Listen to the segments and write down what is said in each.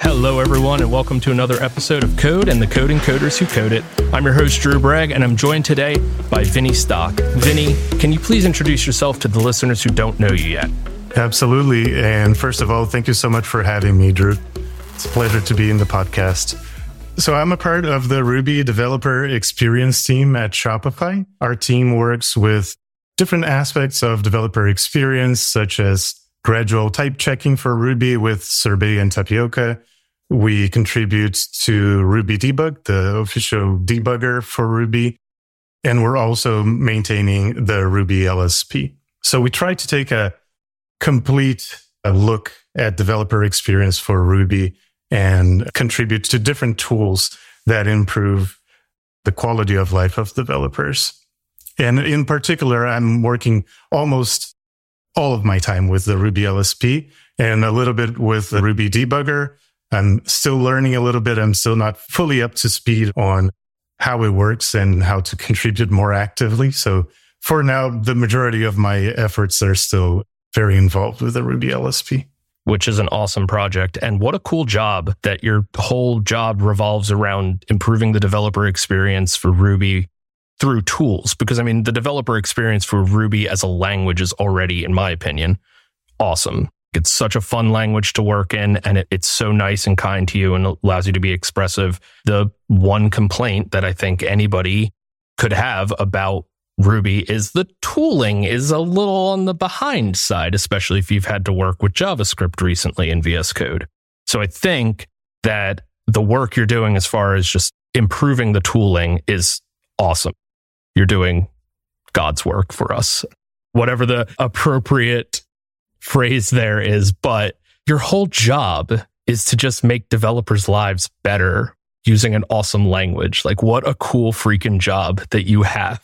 Hello, everyone, and welcome to another episode of Code and the Coding Coders Who Code It. I'm your host, Drew Bragg, and I'm joined today by Vinny Stock. Vinny, can you please introduce yourself to the listeners who don't know you yet? Absolutely. And first of all, thank you so much for having me, Drew. It's a pleasure to be in the podcast. So I'm a part of the Ruby developer experience team at Shopify. Our team works with different aspects of developer experience, such as gradual type checking for Ruby with Sorbet and Tapioca. We contribute to Ruby Debug, the official debugger for Ruby. And we're also maintaining the Ruby LSP. So we try to take a complete look at developer experience for Ruby and contribute to different tools that improve the quality of life of developers. And in particular, I'm working almost all of my time with the Ruby LSP and a little bit with the Ruby debugger. I'm still learning a little bit. I'm still not fully up to speed on how it works and how to contribute more actively. So for now, the majority of my efforts are still very involved with the Ruby LSP. Which is an awesome project. And what a cool job that your whole job revolves around improving the developer experience for Ruby through tools. Because, I mean, the developer experience for Ruby as a language is already, in my opinion, awesome. It's such a fun language to work in, and it's so nice and kind to you and allows you to be expressive. The one complaint that I think anybody could have about Ruby is the tooling is a little on the behind side, especially if you've had to work with JavaScript recently in VS Code. So I think that the work you're doing as far as just improving the tooling is awesome. You're doing God's work for us, whatever the appropriate phrase there is. But your whole job is to just make developers' lives better using an awesome language. Like, what a cool freaking job that you have.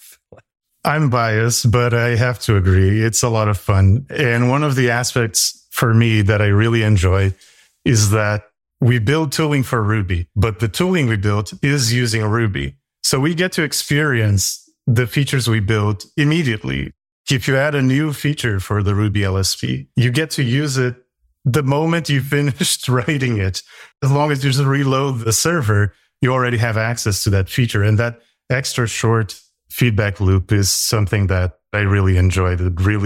I'm biased, but I have to agree. It's a lot of fun. And one of the aspects for me that I really enjoy is that we build tooling for Ruby, but the tooling we built is using Ruby. So we get to experience the features we built immediately. If you add a new feature for the Ruby LSP, you get to use it the moment you finished writing it. As long as you just reload the server, you already have access to that feature. And that extra short feedback loop is something that I really enjoyed.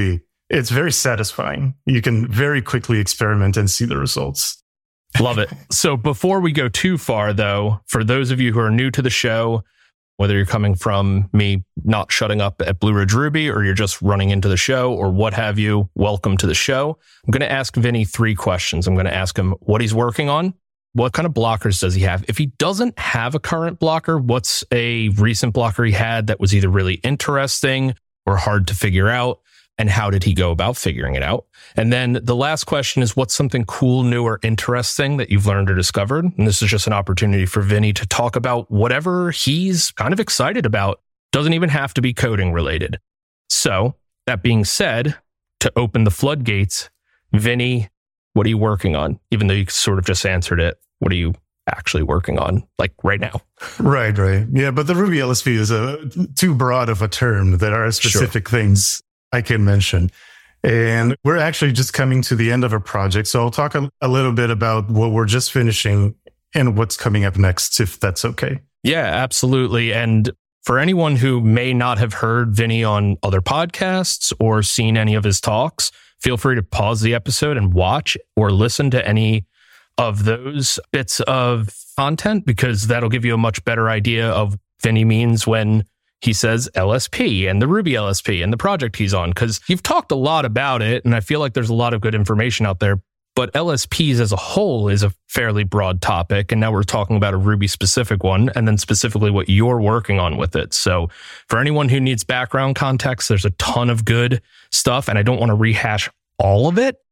It's very satisfying. You can very quickly experiment and see the results. Love it. So before we go too far, though, for those of you who are new to the show, whether you're coming from me not shutting up at Blue Ridge Ruby or you're just running into the show or what have you, welcome to the show. I'm going to ask Vinny 3 questions. I'm going to ask him what he's working on. What kind of blockers does he have? If he doesn't have a current blocker, what's a recent blocker he had that was either really interesting or hard to figure out? And how did he go about figuring it out? And then the last question is, what's something cool, new, or interesting that you've learned or discovered? And this is just an opportunity for Vinny to talk about whatever he's kind of excited about. Doesn't even have to be coding related. So that being said, to open the floodgates, Vinny, what are you working on? Even though you sort of just answered it, what are you actually working on, like right now? Right. Yeah, but the Ruby LSP is too broad of a term. There are specific things I can mention. And we're actually just coming to the end of a project. So I'll talk a little bit about what we're just finishing and what's coming up next, if that's okay. Yeah, absolutely. And for anyone who may not have heard Vinny on other podcasts or seen any of his talks, feel free to pause the episode and watch or listen to any of those bits of content, because that'll give you a much better idea of Vinny means when he says LSP and the Ruby LSP and the project he's on, because you've talked a lot about it. And I feel like there's a lot of good information out there, but LSPs as a whole is a fairly broad topic. And now we're talking about a Ruby specific one, and then specifically what you're working on with it. So for anyone who needs background context, there's a ton of good stuff, and I don't want to rehash all of it.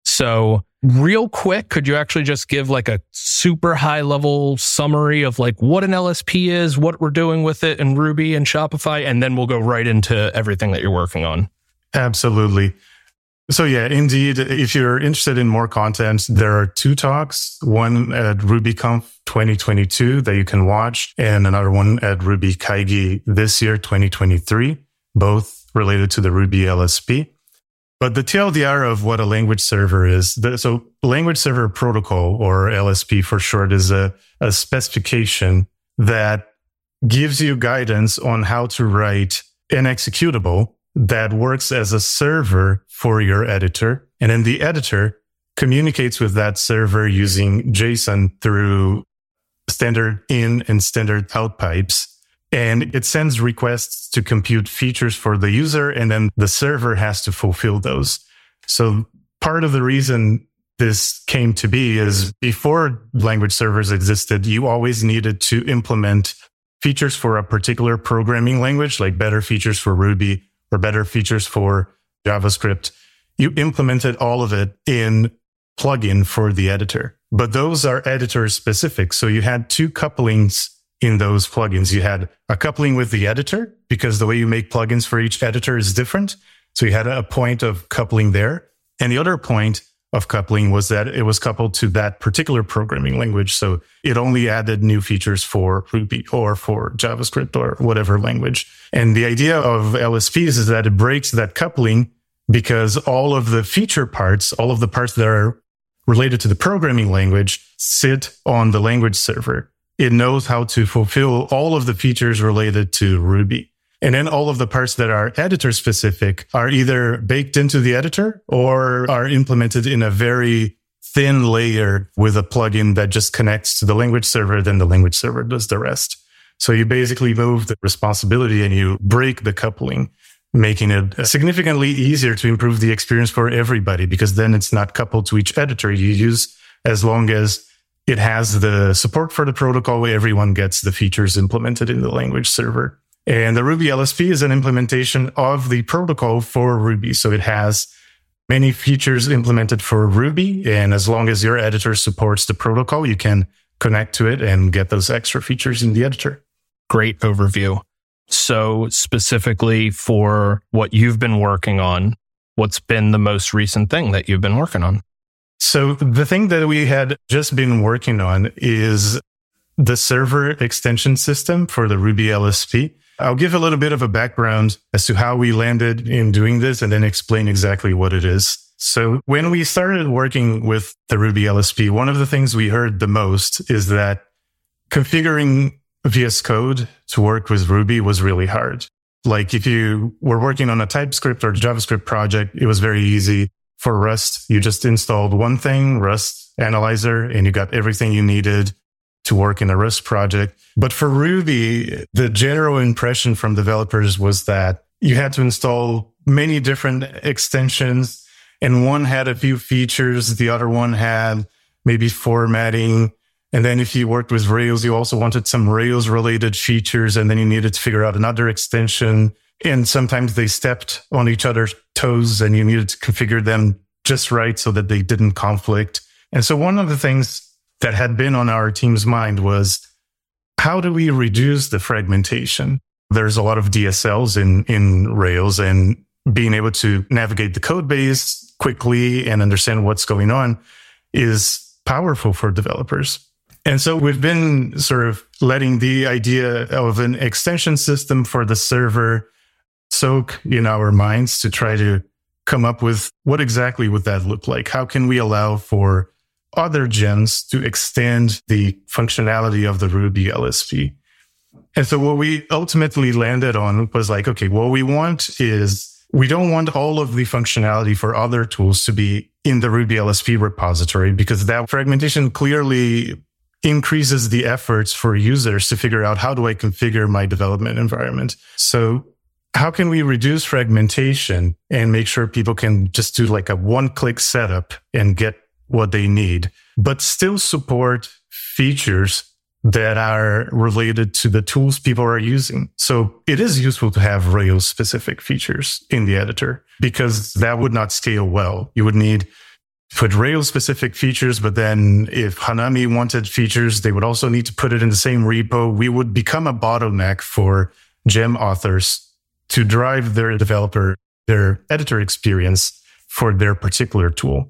So real quick, could you actually just give like a super high level summary of like what an LSP is, what we're doing with it in Ruby and Shopify, and then we'll go right into everything that you're working on? Absolutely. So yeah, indeed, if you're interested in more content, there are 2 talks, one at RubyConf 2022 that you can watch, and another one at Ruby Kaigi this year, 2023, both related to the Ruby LSP. But the TLDR of what a language server is, so language server protocol, or LSP for short, is a specification that gives you guidance on how to write an executable that works as a server for your editor. And then the editor communicates with that server using JSON through standard in and standard out pipes. And it sends requests to compute features for the user, and then the server has to fulfill those. So part of the reason this came to be is before language servers existed, you always needed to implement features for a particular programming language, like better features for Ruby or better features for JavaScript. You implemented all of it in plugin for the editor, but those are editor specific. So you had two couplings in those plugins. You had a coupling with the editor because the way you make plugins for each editor is different. So you had a point of coupling there. And the other point of coupling was that it was coupled to that particular programming language. So it only added new features for Ruby or for JavaScript or whatever language. And the idea of LSPs is that it breaks that coupling because all of the feature parts, all of the parts that are related to the programming language sit on the language server. It knows how to fulfill all of the features related to Ruby. And then all of the parts that are editor specific are either baked into the editor or are implemented in a very thin layer with a plugin that just connects to the language server. Then the language server does the rest. So you basically move the responsibility and you break the coupling, making it significantly easier to improve the experience for everybody, because then it's not coupled to each editor you use, as long as it has the support for the protocol where everyone gets the features implemented in the language server. And the Ruby LSP is an implementation of the protocol for Ruby. So it has many features implemented for Ruby. And as long as your editor supports the protocol, you can connect to it and get those extra features in the editor. Great overview. So specifically for what you've been working on, what's been the most recent thing that you've been working on? So the thing that we had just been working on is the server extension system for the Ruby LSP. I'll give a little bit of a background as to how we landed in doing this and then explain exactly what it is. So when we started working with the Ruby LSP, one of the things we heard the most is that configuring VS Code to work with Ruby was really hard. Like if you were working on a TypeScript or JavaScript project, it was very easy. For Rust, you just installed one thing, Rust Analyzer, and you got everything you needed to work in a Rust project. But for Ruby, the general impression from developers was that you had to install many different extensions, and one had a few features, the other one had maybe formatting. And then if you worked with Rails, you also wanted some Rails related features, and then you needed to figure out another extension. And sometimes they stepped on each other's toes and you needed to configure them just right so that they didn't conflict. And so one of the things that had been on our team's mind was, how do we reduce the fragmentation? There's a lot of DSLs in Rails, and being able to navigate the code base quickly and understand what's going on is powerful for developers. And so we've been sort of letting the idea of an extension system for the server soak in our minds to try to come up with what exactly would that look like? How can we allow for other gems to extend the functionality of the Ruby LSP? And so what we ultimately landed on was like, okay, what we want is, we don't want all of the functionality for other tools to be in the Ruby LSP repository, because that fragmentation clearly increases the efforts for users to figure out, how do I configure my development environment? So how can we reduce fragmentation and make sure people can just do like a one-click setup and get what they need, but still support features that are related to the tools people are using? So it is useful to have Rails specific features in the editor, because that would not scale well. You would need to put Rails specific features, but then if Hanami wanted features, they would also need to put it in the same repo. We would become a bottleneck for gem authors to drive their editor experience for their particular tool.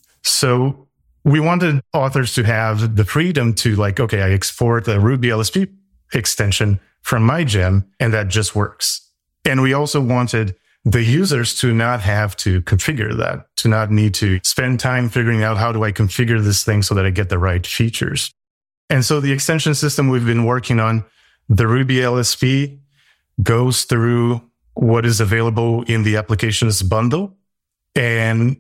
So we wanted authors to have the freedom to like, okay, I export a Ruby LSP extension from my gem and that just works. And we also wanted the users to not have to configure that, to not need to spend time figuring out how do I configure this thing so that I get the right features. And so the extension system we've been working on, the Ruby LSP, goes through what is available in the applications bundle and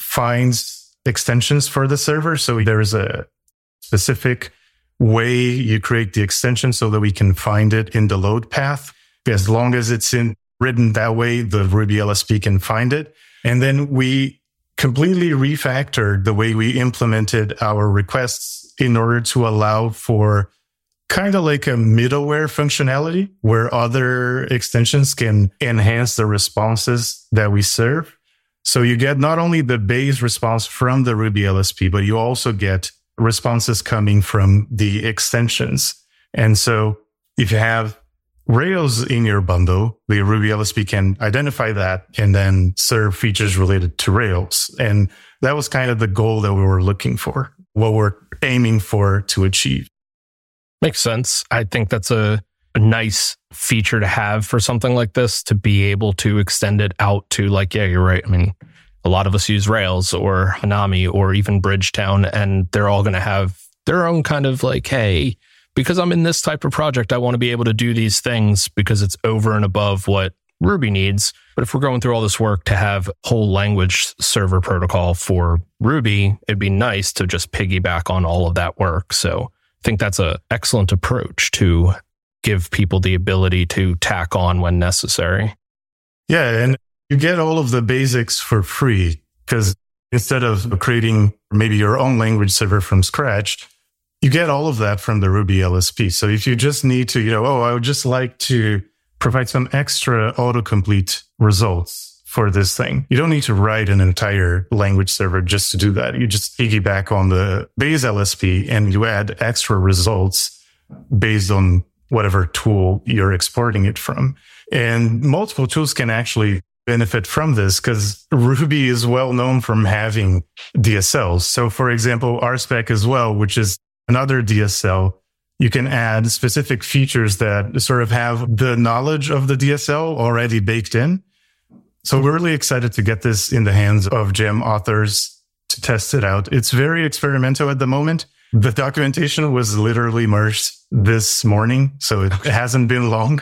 finds extensions for the server. So there is a specific way you create the extension so that we can find it in the load path. As long as it's written that way, the Ruby LSP can find it. And then we completely refactored the way we implemented our requests in order to allow for kind of like a middleware functionality where other extensions can enhance the responses that we serve. So you get not only the base response from the Ruby LSP, but you also get responses coming from the extensions. And so if you have Rails in your bundle, the Ruby LSP can identify that and then serve features related to Rails. And that was kind of the goal that we were looking for, what we're aiming for to achieve. Makes sense. I think that's a nice feature to have for something like this, to be able to extend it out to, like, yeah, you're right. I mean, a lot of us use Rails or Hanami or even Bridgetown, and they're all going to have their own kind of like, hey, because I'm in this type of project, I want to be able to do these things because it's over and above what Ruby needs. But if we're going through all this work to have a whole language server protocol for Ruby, it'd be nice to just piggyback on all of that work. So I think that's an excellent approach to give people the ability to tack on when necessary. Yeah, and you get all of the basics for free because instead of creating maybe your own language server from scratch, you get all of that from the Ruby LSP. So if you just need to, I would just like to provide some extra autocomplete results for this thing. You don't need to write an entire language server just to do that. You just piggyback on the base LSP and you add extra results based on whatever tool you're exporting it from. And multiple tools can actually benefit from this because Ruby is well known from having DSLs. So for example, RSpec as well, which is another DSL, you can add specific features that sort of have the knowledge of the DSL already baked in. So we're really excited to get this in the hands of GEM authors to test it out. It's very experimental at the moment. The documentation was literally merged this morning, so it hasn't been long.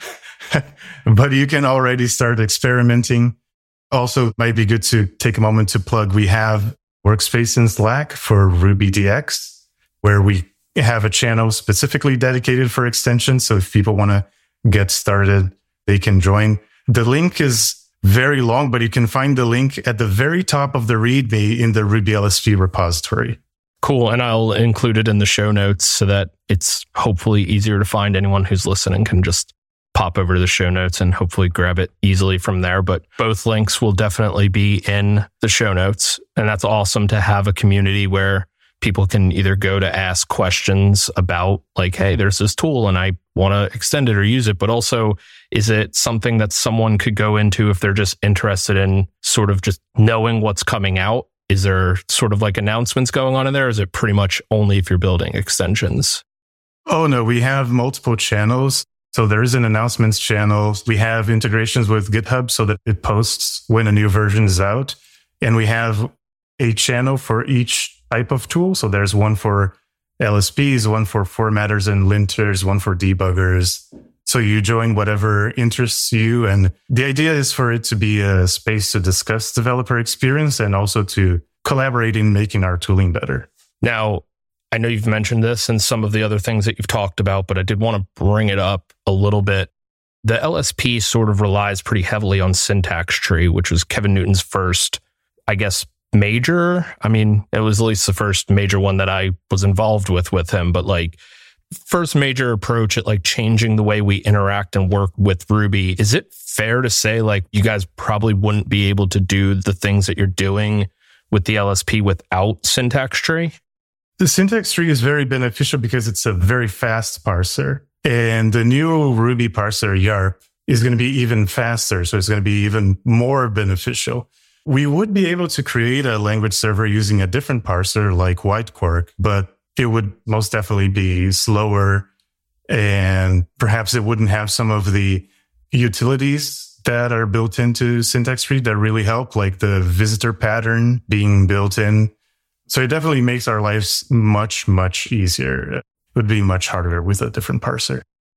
But you can already start experimenting. Also, it might be good to take a moment to plug. We have Workspace in Slack for RubyDX, where we have a channel specifically dedicated for extensions. So if people want to get started, they can join. The link is very long, but you can find the link at the very top of the README in the Ruby LSP repository. Cool. And I'll include it in the show notes so that it's hopefully easier to find. Anyone who's listening can just pop over to the show notes and hopefully grab it easily from there. But both links will definitely be in the show notes. And that's awesome to have a community where people can either go to ask questions about like, hey, there's this tool and I want to extend it or use it. But also, is it something that someone could go into if they're just interested in sort of just knowing what's coming out? Is there sort of like announcements going on in there? Or is it pretty much only if you're building extensions? Oh, no, we have multiple channels. So there is an announcements channel. We have integrations with GitHub so that it posts when a new version is out. And we have a channel for each type of tool. So there's one for LSPs, one for formatters and linters, one for debuggers. So you join whatever interests you. And the idea is for it to be a space to discuss developer experience and also to collaborate in making our tooling better. Now, I know you've mentioned this and some of the other things that you've talked about, but I did want to bring it up a little bit. The LSP sort of relies pretty heavily on syntax tree, which was Kevin Newton's first, I guess, major. I mean, it was at least the first major one that I was involved with him, but like first major approach at like changing the way we interact and work with Ruby. Is it fair to say like you guys probably wouldn't be able to do the things that you're doing with the LSP without syntax tree? The syntax tree is very beneficial because it's a very fast parser. And the new Ruby parser, YARP, is going to be even faster. So it's going to be even more beneficial. We would be able to create a language server using a different parser like WhiteQuark, but it would most definitely be slower and perhaps it wouldn't have some of the utilities that are built into syntax tree that really help, like the visitor pattern being built in. So it definitely makes our lives much, much easier. It would be much harder with a different parser.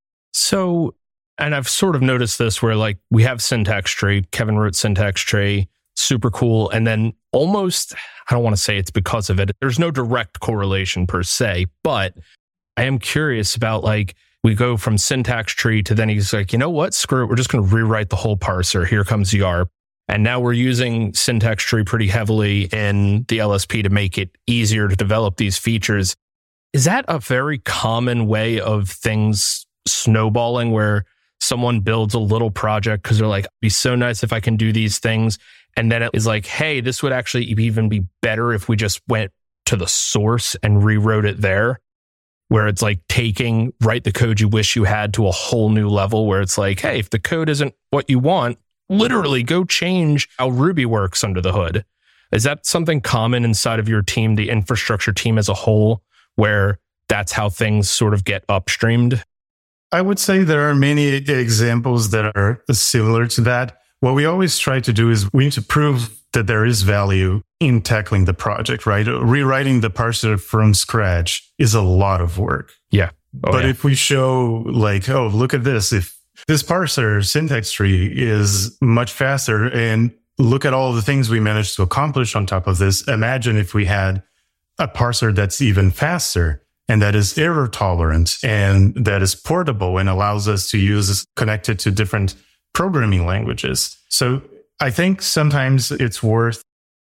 So, and I've sort of noticed this where like we have syntax tree, Kevin wrote syntax tree, super cool. And then almost, I don't want to say it's because of it. There's no direct correlation per se, but I am curious about like, we go from syntax tree to then he's like, you know what? Screw it. We're just going to rewrite the whole parser. Here comes YARP. And now we're using syntax tree pretty heavily in the LSP to make it easier to develop these features. Is that a very common way of things snowballing where someone builds a little project because they're like, it'd be so nice if I can do these things. And then it is like, hey, this would actually even be better if we just went to the source and rewrote it there, where it's like taking, write the code you wish you had to a whole new level where it's like, hey, if the code isn't what you want, literally go change how Ruby works under the hood. Is that something common inside of your team, the infrastructure team as a whole, where that's how things sort of get upstreamed? I would say there are many examples that are similar to that. What we always try to do is we need to prove that there is value in tackling the project, right? Rewriting the parser from scratch is a lot of work. Yeah. But if we show like, oh, look at this. If this parser syntax tree is much faster and look at all the things we managed to accomplish on top of this. Imagine if we had a parser that's even faster and that is error tolerant and that is portable and allows us to use connected to different programming languages. So I think sometimes it's worth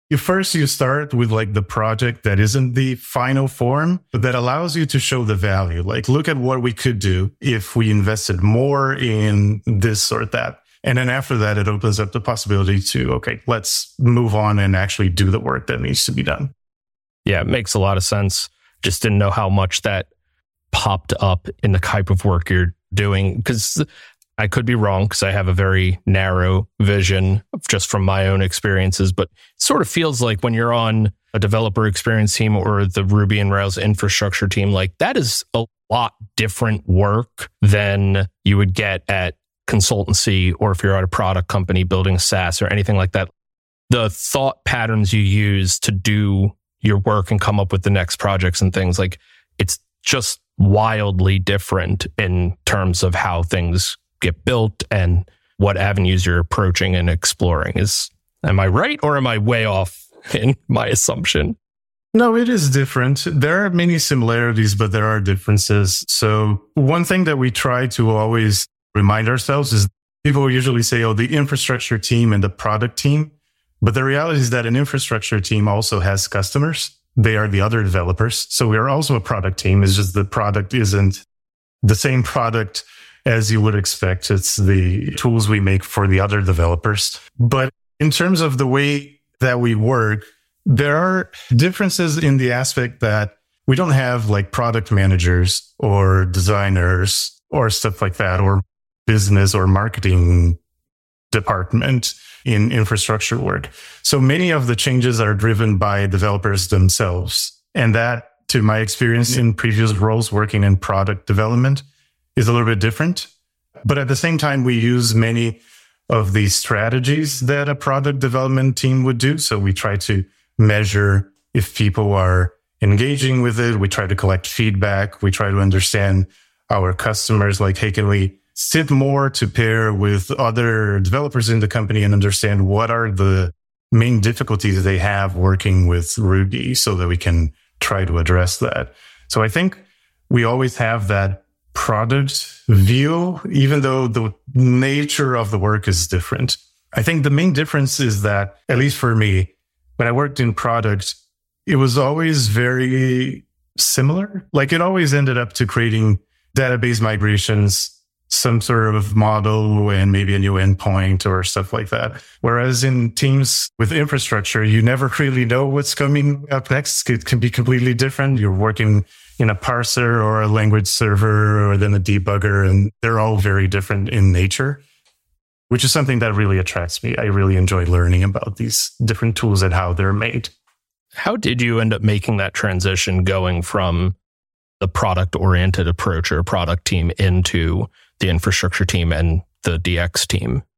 you start with like the project that isn't the final form, but that allows you to show the value. Like, look at what we could do if we invested more in this or that. And then after that, it opens up the possibility to, okay, let's move on and actually do the work that needs to be done. Yeah, it makes a lot of sense. Just didn't know how much that popped up in the type of work you're doing, because I could be wrong because I have a very narrow vision just from my own experiences, but it sort of feels like when you're on a developer experience team or the Ruby and Rails infrastructure team, like that is a lot different work than you would get at consultancy or if you're at a product company building SaaS or anything like that. The thought patterns you use to do your work and come up with the next projects and things, like it's just wildly different in terms of how things get built and what avenues you're approaching and exploring. Am I right or am I way off in my assumption? No, it is different. There are many similarities, but there are differences. So one thing that we try to always remind ourselves is people usually say, oh, the infrastructure team and the product team. But the reality is that an infrastructure team also has customers. They are the other developers. So we are also a product team. It's just the product isn't the same product as you would expect. It's the tools we make for the other developers. But in terms of the way that we work, there are differences in the aspect that we don't have like product managers or designers or stuff like that, or business or marketing department in infrastructure work. So many of the changes are driven by developers themselves. And that, to my experience in previous roles working in product development, is a little bit different. But at the same time, we use many of the strategies that a product development team would do. So we try to measure if people are engaging with it. We try to collect feedback. We try to understand our customers, like, hey, can we sit more to pair with other developers in the company and understand what are the main difficulties they have working with Ruby so that we can try to address that. So I think we always have that product view, even though the nature of the work is different. I think the main difference is that, at least for me, when I worked in product, it was always very similar. Like it always ended up to creating database migrations, some sort of model and maybe a new endpoint or stuff like that. Whereas in teams with infrastructure, you never really know what's coming up next. It can be completely different. You're working in a parser or a language server or then a debugger, and they're all very different in nature, which is something that really attracts me. I really enjoy learning about these different tools and how they're made. How did you end up making that transition going from the product-oriented approach or product team into the infrastructure team and the DX team?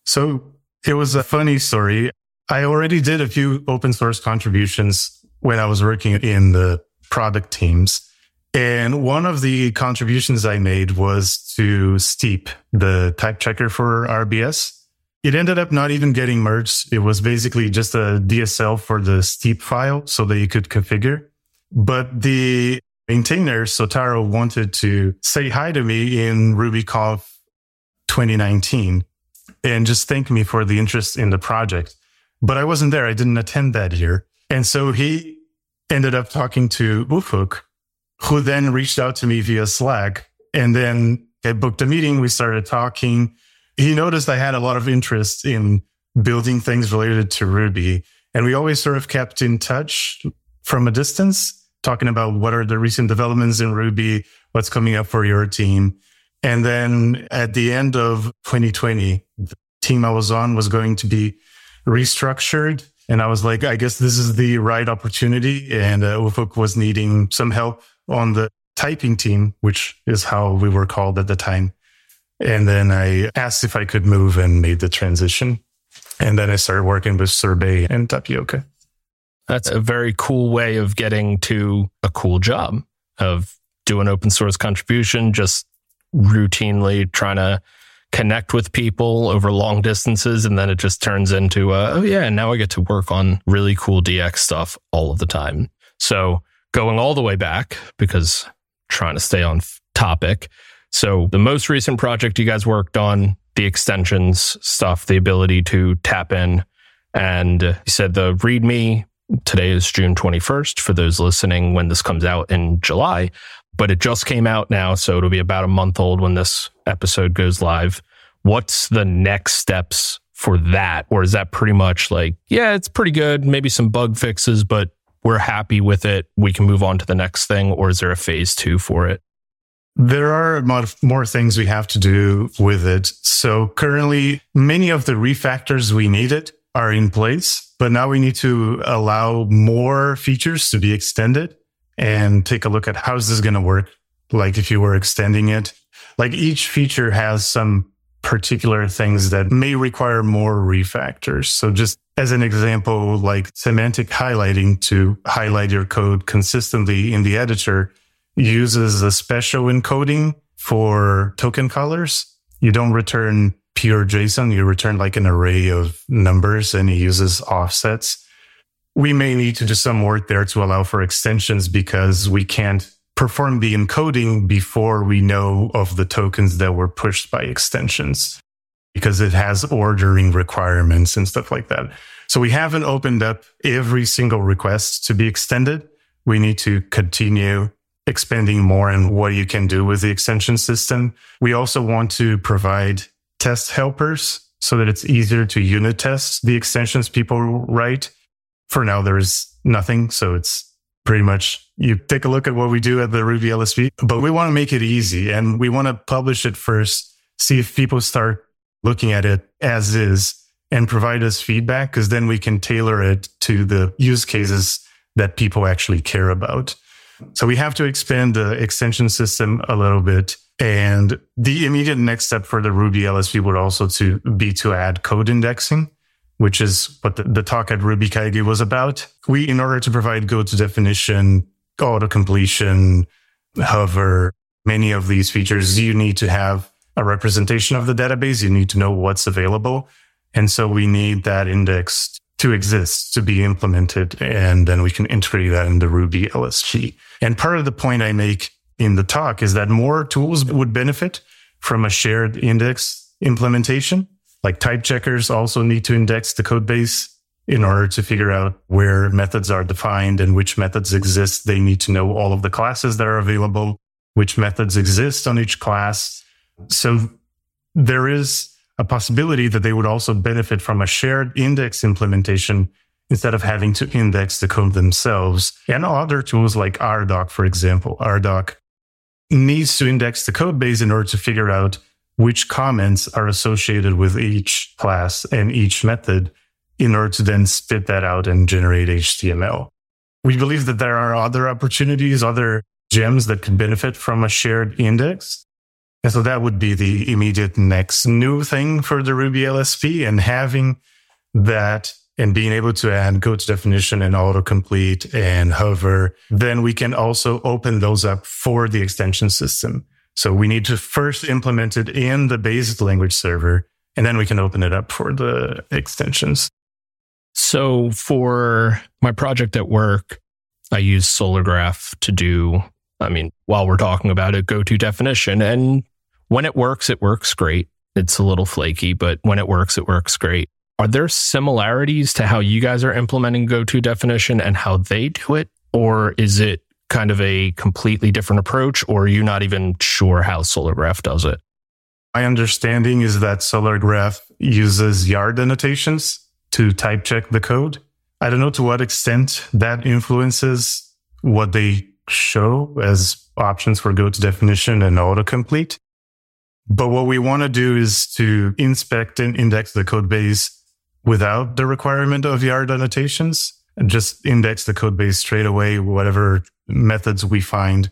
So it was a funny story. I already did a few open source contributions when I was working in the product teams. And one of the contributions I made was to Steep, the type checker for RBS. It ended up not even getting merged. It was basically just a DSL for the Steep file so that you could configure. But the maintainer, Sotaro, wanted to say hi to me in RubyConf 2019 and just thank me for the interest in the project. But I wasn't there. I didn't attend that year. And so he ended up talking to Ufuk, who then reached out to me via Slack. And then I booked a meeting. We started talking. He noticed I had a lot of interest in building things related to Ruby. And we always sort of kept in touch from a distance, talking about what are the recent developments in Ruby, what's coming up for your team. And then at the end of 2020, the team I was on was going to be restructured. And I was like, I guess this is the right opportunity. And Ufuk was needing some help on the typing team, which is how we were called at the time. And then I asked if I could move and made the transition. And then I started working with Sorbet and Tapioca. That's a very cool way of getting to a cool job, of doing open source contribution, just routinely trying to connect with people over long distances. And then it just turns into, now I get to work on really cool DX stuff all of the time. So going all the way back, because trying to stay on topic. So the most recent project you guys worked on, the extensions stuff, the ability to tap in, and you said the README, today is June 21st for those listening when this comes out in July, but it just came out now. So it'll be about a month old when this episode goes live. What's the next steps for that? Or is that pretty much like, yeah, it's pretty good, maybe some bug fixes, but we're happy with it, we can move on to the next thing? Or is there a phase 2 for it? There are more things we have to do with it. So currently, many of the refactors we needed are in place, but now we need to allow more features to be extended and take a look at how is this going to work. Like if you were extending it, like each feature has some particular things that may require more refactors. So just as an example, like semantic highlighting to highlight your code consistently in the editor uses a special encoding for token colors. You don't return pure JSON, you return like an array of numbers, and it uses offsets. We may need to do some work there to allow for extensions because we can't perform the encoding before we know of the tokens that were pushed by extensions, because it has ordering requirements and stuff like that. So we haven't opened up every single request to be extended. We need to continue expanding more in what you can do with the extension system. We also want to provide test helpers so that it's easier to unit test the extensions people write. For now, there's nothing. So it's pretty much, you take a look at what we do at the Ruby LSP, but we want to make it easy and we want to publish it first, see if people start looking at it as is and provide us feedback, because then we can tailor it to the use cases that people actually care about. So we have to expand the extension system a little bit. And the immediate next step for the Ruby LSP would also be to add code indexing, which is what the talk at RubyKaigi was about. In order to provide go to definition, auto completion, hover, many of these features, you need to have a representation of the database. You need to know what's available. And so we need that index to exist, to be implemented, and then we can integrate that in the Ruby LSP. And part of the point I make in the talk is that more tools would benefit from a shared index implementation. Like type checkers also need to index the code base in order to figure out where methods are defined and which methods exist. They need to know all of the classes that are available, which methods exist on each class. So there is a possibility that they would also benefit from a shared index implementation instead of having to index the code themselves. And other tools like RDoc, for example. RDoc needs to index the code base in order to figure out which comments are associated with each class and each method in order to then spit that out and generate HTML. We believe that there are other opportunities, other gems that could benefit from a shared index. And so that would be the immediate next new thing for the Ruby LSP, and having that and being able to add go to definition and autocomplete and hover, then we can also open those up for the extension system. So we need to first implement it in the basic language server, and then we can open it up for the extensions. So for my project at work, I use Solargraph to do, while we're talking about it, go to definition. And when it works great. It's a little flaky, but when it works great. Are there similarities to how you guys are implementing go to definition and how they do it? Or is it kind of a completely different approach, or are you not even sure how Solargraph does it? My understanding is that Solargraph uses yard annotations to type check the code. I don't know to what extent that influences what they show as options for go to definition and autocomplete. But what we want to do is to inspect and index the code base without the requirement of yard annotations, and just index the code base straight away, whatever methods we find.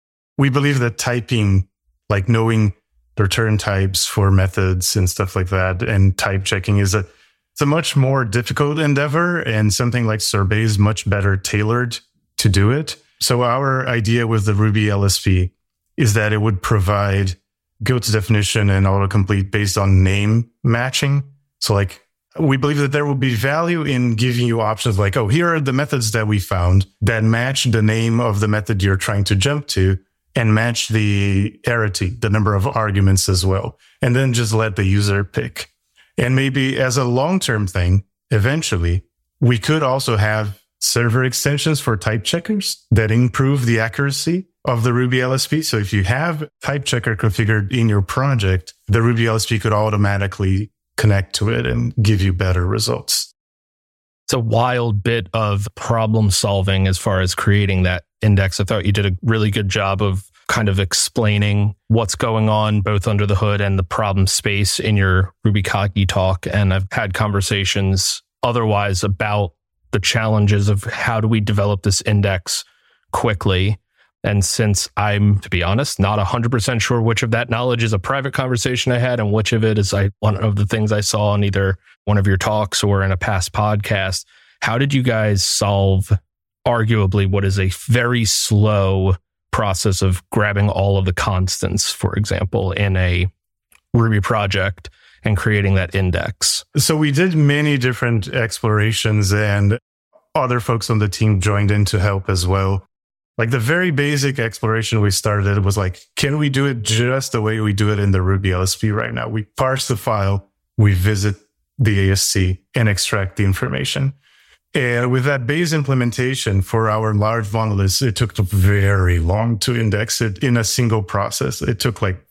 We believe that typing, like knowing the return types for methods and stuff like that, and type checking it's a much more difficult endeavor, and something like Sorbet is much better tailored to do it. So our idea with the Ruby LSP is that it would provide go to definition and autocomplete based on name matching. So like, we believe that there will be value in giving you options like, oh, here are the methods that we found that match the name of the method you're trying to jump to, and match the arity, the number of arguments as well. And then just let the user pick. And maybe as a long-term thing, eventually, we could also have server extensions for type checkers that improve the accuracy of the Ruby LSP. So if you have type checker configured in your project, the Ruby LSP could automatically connect to it and give you better results. It's a wild bit of problem solving as far as creating that index. I thought you did a really good job of kind of explaining what's going on both under the hood and the problem space in your RubyKaigi talk. And I've had conversations otherwise about the challenges of how do we develop this index quickly. And since I'm, to be honest, not 100% sure which of that knowledge is a private conversation I had and which of it is one of the things I saw in either one of your talks or in a past podcast, how did you guys solve arguably what is a very slow process of grabbing all of the constants, for example, in a Ruby project and creating that index? So we did many different explorations, and other folks on the team joined in to help as well. Like the very basic exploration we started was like, can we do it just the way we do it in the Ruby LSP right now? We parse the file, we visit the ASC and extract the information. And with that base implementation for our large monoliths, it took very long to index it in a single process. It took like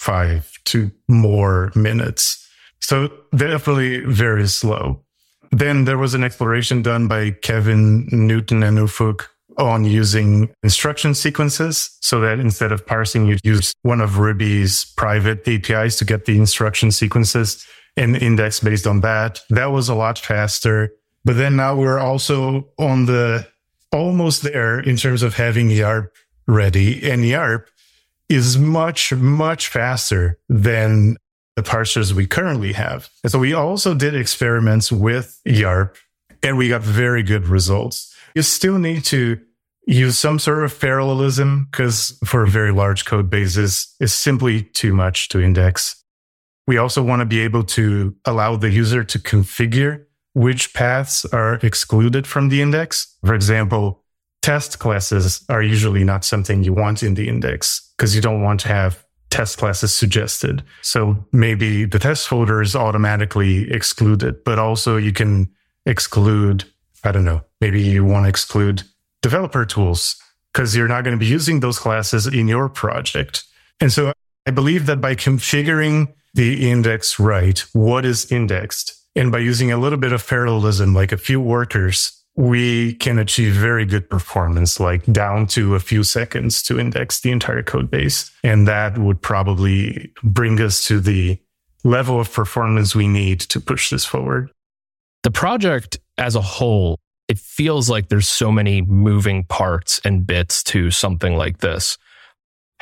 5 to more minutes. So definitely very slow. Then there was an exploration done by Kevin Newton and Ufuk on using instruction sequences, so that instead of parsing, you'd use one of Ruby's private APIs to get the instruction sequences and index based on that. That was a lot faster. But then now we're also on the almost there in terms of having YARP ready. And YARP is much, much faster than the parsers we currently have. And so we also did experiments with YARP, and we got very good results. You still need to use some sort of parallelism, because for very large code bases, it's simply too much to index. We also want to be able to allow the user to configure which paths are excluded from the index. For example, test classes are usually not something you want in the index because you don't want to have test classes suggested. So maybe the test folder is automatically excluded, but also you can exclude, I don't know, maybe you want to exclude developer tools because you're not going to be using those classes in your project. And so I believe that by configuring the index right, what is indexed, and by using a little bit of parallelism, like a few workers, we can achieve very good performance, like down to a few seconds to index the entire code base. And that would probably bring us to the level of performance we need to push this forward. The project as a whole, it feels like there's so many moving parts and bits to something like this.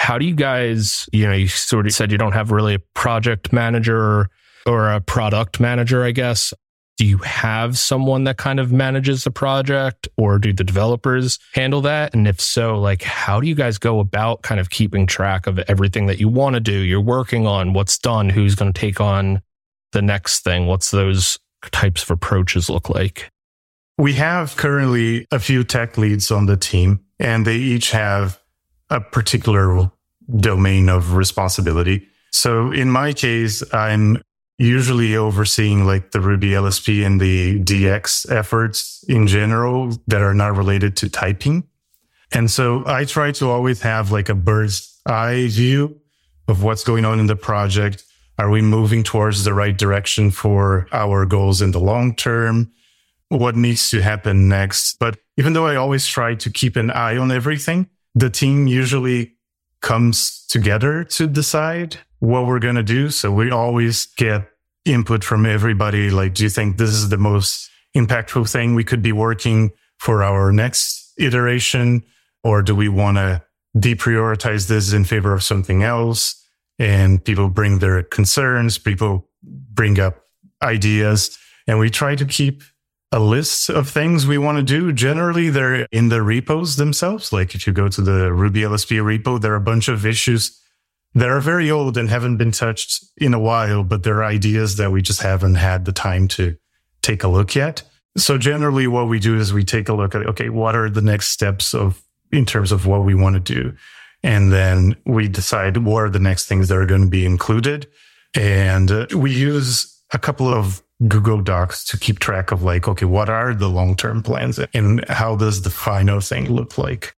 How do you guys, you sort of said you don't have really a project manager or a product manager, I guess. Do you have someone that kind of manages the project, or do the developers handle that? And if so, like, how do you guys go about kind of keeping track of everything that you want to do, you're working on, what's done, who's going to take on the next thing? What's those types of approaches look like? We have currently a few tech leads on the team, and they each have a particular domain of responsibility. So in my case, I'm usually overseeing like the Ruby LSP and the DX efforts in general that are not related to typing. And so I try to always have like a bird's eye view of what's going on in the project. Are we moving towards the right direction for our goals in the long term? What needs to happen next? But even though I always try to keep an eye on everything, the team usually comes together to decide what we're going to do. So we always get input from everybody. Like, do you think this is the most impactful thing we could be working for our next iteration? Or do we want to deprioritize this in favor of something else? And people bring their concerns, people bring up ideas, and we try to keep a list of things we want to do. Generally, they're in the repos themselves. Like if you go to the Ruby LSP repo, there are a bunch of issues that are very old and haven't been touched in a while, but there are ideas that we just haven't had the time to take a look yet. So generally what we do is we take a look at, okay, what are the next steps in terms of what we want to do? And then we decide what are the next things that are going to be included. And we use a couple of Google Docs to keep track of like, okay, what are the long-term plans and how does the final thing look like?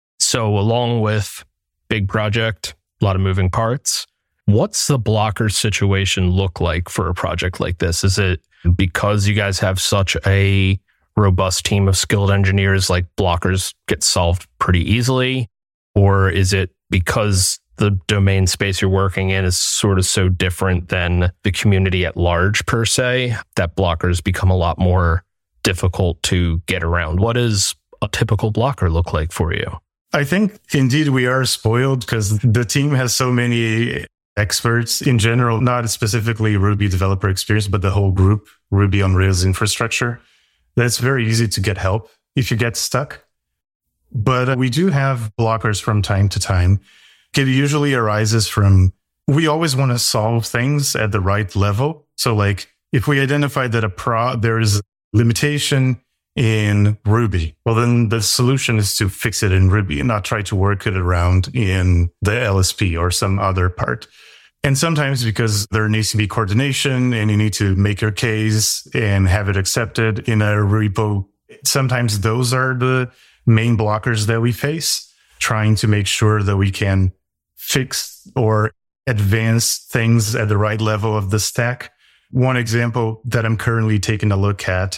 So along with big project, a lot of moving parts, what's the blocker situation look like for a project like this? Is it because you guys have such a robust team of skilled engineers, like blockers get solved pretty easily? Or is it because the domain space you're working in is sort of so different than the community at large per se, that blockers become a lot more difficult to get around? What does a typical blocker look like for you? I think indeed we are spoiled because the team has so many experts in general, not specifically Ruby developer experience, but the whole group, Ruby on Rails infrastructure. That's very easy to get help if you get stuck. But we do have blockers from time to time. It usually arises from, we always want to solve things at the right level. So like if we identify that there is a limitation in Ruby, well, then the solution is to fix it in Ruby and not try to work it around in the LSP or some other part. And sometimes because there needs to be coordination and you need to make your case and have it accepted in a repo, sometimes those are the main blockers that we face, trying to make sure that we can fix or advance things at the right level of the stack. One example that I'm currently taking a look at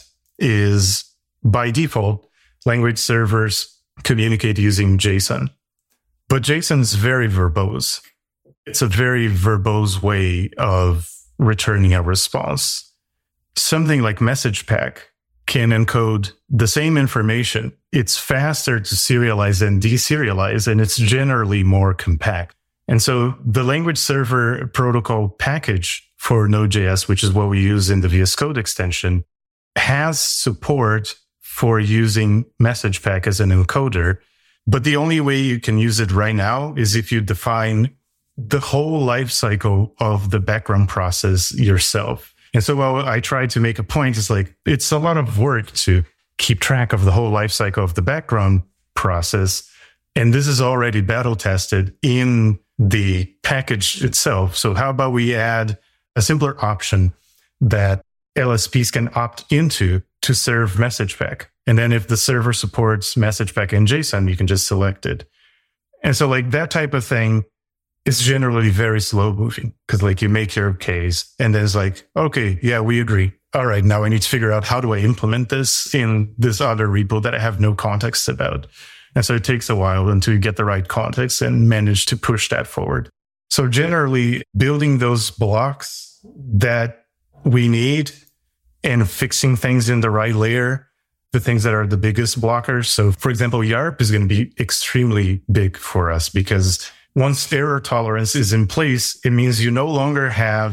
is, by default, language servers communicate using JSON. But JSON is very verbose. It's a very verbose way of returning a response. Something like MessagePack can encode the same information. It's faster to serialize than deserialize, and it's generally more compact. And so the language server protocol package for Node.js, which is what we use in the VS Code extension, has support for using MessagePack as an encoder. But the only way you can use it right now is if you define the whole life cycle of the background process yourself. And so while I try to make a point, it's like, it's a lot of work to keep track of the whole life cycle of the background process. And this is already battle tested in the package itself. So how about we add a simpler option that LSPs can opt into to serve MessagePack? And then if the server supports MessagePack in JSON, you can just select it. And so like that type of thing is generally very slow moving because like you make your case and then it's like, okay, yeah, we agree. All right, now I need to figure out how do I implement this in this other repo that I have no context about. And so it takes a while until you get the right context and manage to push that forward. So generally building those blocks that we need and fixing things in the right layer, the things that are the biggest blockers. So for example, YARP is going to be extremely big for us because once error tolerance is in place, it means you no longer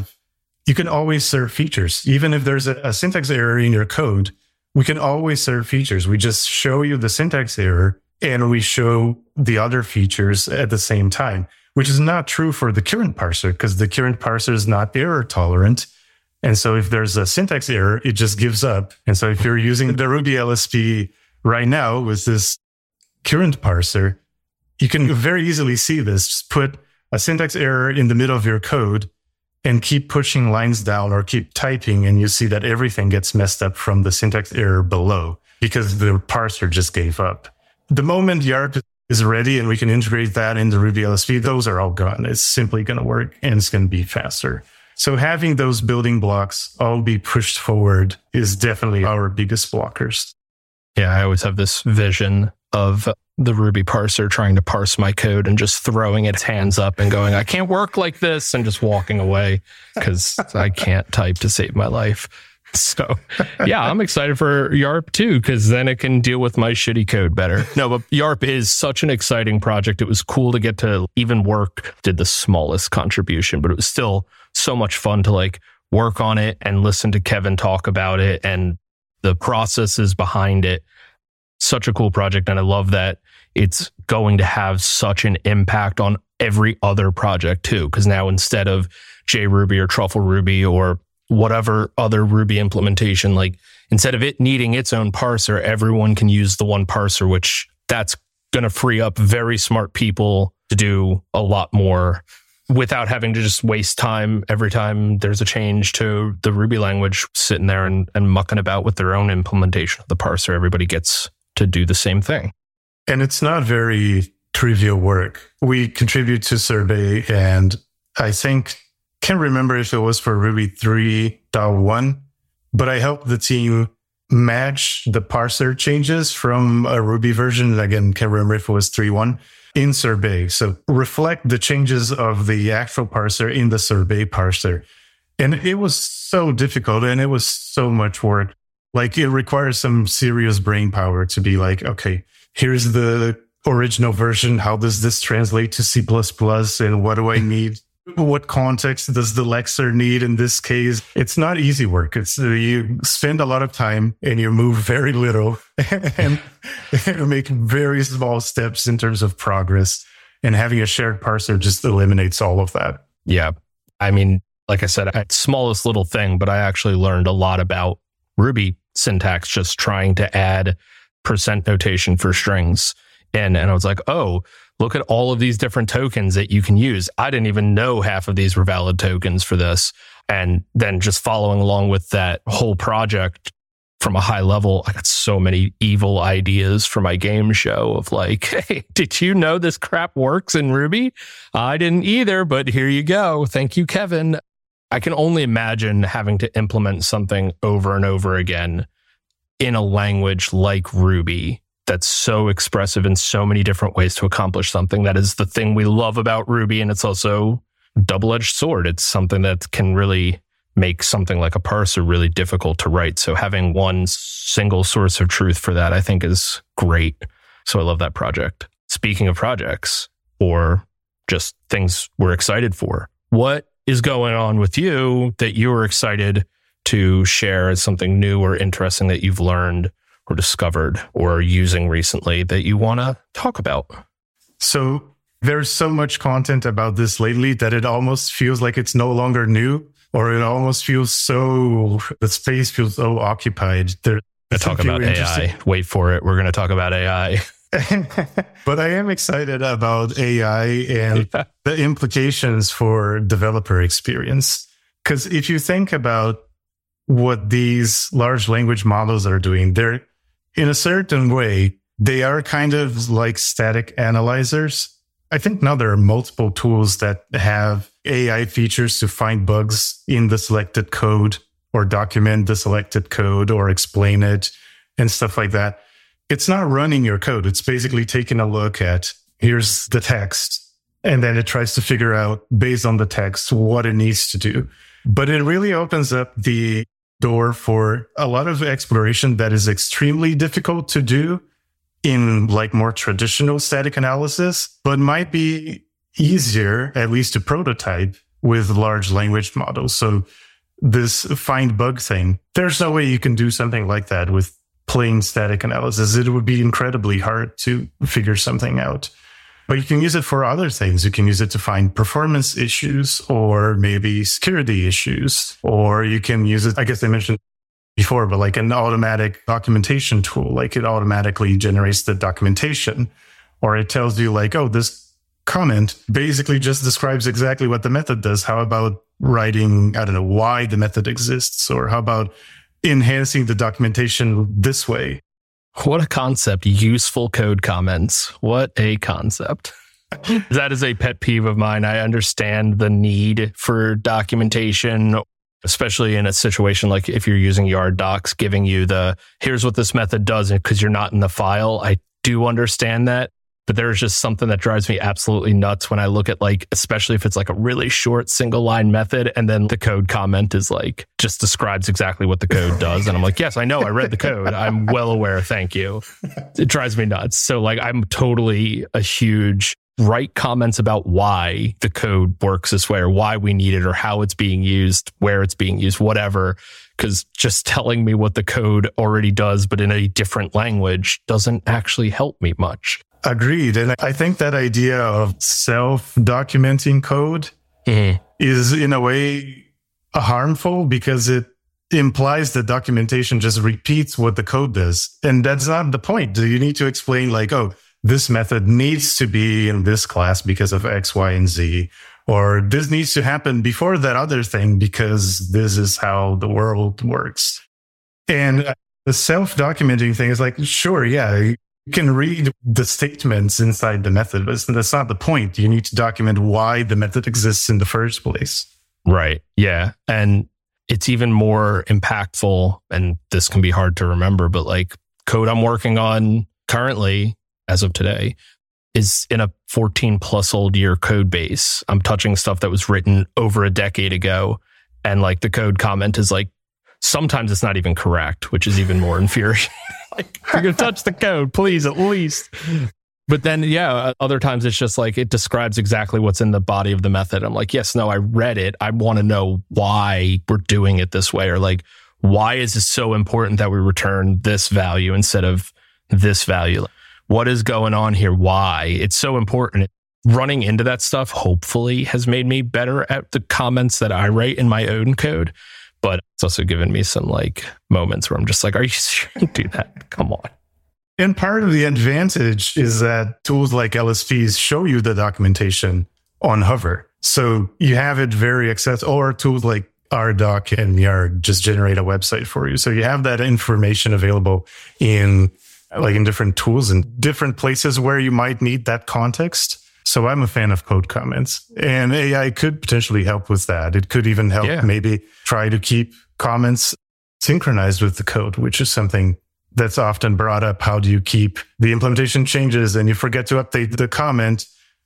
you can always serve features. Even if there's a syntax error in your code, we can always serve features. We just show you the syntax error and we show the other features at the same time, which is not true for the current parser because the current parser is not error tolerant. And so if there's a syntax error, it just gives up. And so if you're using the Ruby LSP right now with this current parser, you can very easily see this. Just put a syntax error in the middle of your code and keep pushing lines down or keep typing, and you see that everything gets messed up from the syntax error below because the parser just gave up. The moment YARP is ready and we can integrate that in the Ruby LSP, those are all gone. It's simply going to work and it's going to be faster. So having those building blocks all be pushed forward is definitely our biggest blockers. Yeah, I always have this vision of the Ruby parser trying to parse my code and just throwing its hands up and going, I can't work like this, and just walking away because I can't type to save my life. So yeah, I'm excited for YARP too, because then it can deal with my shitty code better. No, but YARP is such an exciting project. It was cool to get to even work, did the smallest contribution, but it was still so much fun to like work on it and listen to Kevin talk about it and the processes behind it. Such a cool project. And I love that it's going to have such an impact on every other project too. Because now instead of JRuby or Truffle Ruby or whatever other Ruby implementation, like instead of it needing its own parser, everyone can use the one parser, which that's going to free up very smart people to do a lot more without having to just waste time every time there's a change to the Ruby language, sitting there and mucking about with their own implementation of the parser. Everybody gets to do the same thing. And it's not very trivial work. We contribute to Sorbet, and I can't remember if it was for Ruby 3.1, but I helped the team match the parser changes from a Ruby version. Again, can't remember if it was 3.1 in Sorbet. So reflect the changes of the actual parser in the Sorbet parser. And it was so difficult and it was so much work. Like it requires some serious brain power to be like, okay, here's the original version. How does this translate to C++? And what do I need? What context does the lexer need in this case? It's not easy work. It's you spend a lot of time and you move very little and make very small steps in terms of progress. And having a shared parser just eliminates all of that. Yeah. I mean, like I said, smallest little thing, but I actually learned a lot about Ruby syntax just trying to add percent notation for strings. And I was like, oh, look at all of these different tokens that you can use. I didn't even know half of these were valid tokens for this. And then just following along with that whole project from a high level, I got so many evil ideas for my game show of like, hey, did you know this crap works in Ruby? I didn't either, but here you go. Thank you, Kevin. I can only imagine having to implement something over and over again in a language like Ruby that's so expressive in so many different ways to accomplish something. That is the thing we love about Ruby. And it's also a double-edged sword. It's something that can really make something like a parser really difficult to write. So having one single source of truth for that, I think is great. So I love that project. Speaking of projects or just things we're excited for, what is going on with you that you're excited to share as something new or interesting that you've learned or discovered or using recently that you want to talk about? So there's so much content about this lately that it almost feels like it's no longer new, or it almost feels the space feels so occupied. I talk about AI. Wait for it. We're going to talk about AI. But I am excited about AI and the implications for developer experience. Because if you think about what these large language models are doing, they're in a certain way, they are kind of like static analyzers. I think now there are multiple tools that have AI features to find bugs in the selected code or document the selected code or explain it and stuff like that. It's not running your code. It's basically taking a look at, here's the text, and then it tries to figure out based on the text what it needs to do. But it really opens up the door for a lot of exploration that is extremely difficult to do in like more traditional static analysis, but might be easier, at least to prototype with large language models. So this find bug thing, there's no way you can do something like that with plain static analysis. It would be incredibly hard to figure something out. But you can use it for other things. You can use it to find performance issues or maybe security issues, or you can use it, I guess I mentioned before, but like an automatic documentation tool, like it automatically generates the documentation, or it tells you like, oh, this comment basically just describes exactly what the method does. How about writing, I don't know, why the method exists, or how about enhancing the documentation this way? What a concept. Useful code comments. What a concept. That is a pet peeve of mine. I understand the need for documentation, especially in a situation like if you're using Yard Docs, giving you the, here's what this method does because you're not in the file. I do understand that. But there's just something that drives me absolutely nuts when I look at like, especially if it's like a really short single line method and then the code comment is like, just describes exactly what the code does. And I'm like, yes, I know, I read the code. I'm well aware. Thank you. It drives me nuts. So like, I'm totally a huge write comments about why the code works this way or why we need it or how it's being used, where it's being used, whatever. Because just telling me what the code already does, but in a different language doesn't actually help me much. Agreed. And I think that idea of self-documenting code is in a way harmful because it implies that documentation just repeats what the code does. And that's not the point. You need to explain like, oh, this method needs to be in this class because of X, Y, and Z, or this needs to happen before that other thing because this is how the world works. And the self-documenting thing is like, sure, yeah, you can read the statements inside the method, but that's not the point. You need to document why the method exists in the first place. Right. Yeah. And it's even more impactful, and this can be hard to remember, but like code I'm working on currently, as of today, is in a 14 plus old year code base. I'm touching stuff that was written over a decade ago. And like the code comment is like, sometimes it's not even correct, which is even more infuriating. Like, if you're going to touch the code, please, at least. But then, yeah, other times it's just like, it describes exactly what's in the body of the method. I'm like, yes, no, I read it. I want to know why we're doing it this way. Or like, why is it so important that we return this value instead of this value? What is going on here? Why? It's so important. Running into that stuff, hopefully, has made me better at the comments that I write in my own code. But it's also given me some like moments where I'm just like, are you sure you do that? Come on. And part of the advantage is that tools like LSPs show you the documentation on hover. So you have it very accessible, or tools like RDoc and Yard just generate a website for you. So you have that information available in different tools and different places where you might need that context. So I'm a fan of code comments, and AI could potentially help with that. It could even help maybe try to keep comments synchronized with the code, which is something that's often brought up. How do you keep the implementation changes and you forget to update the comment?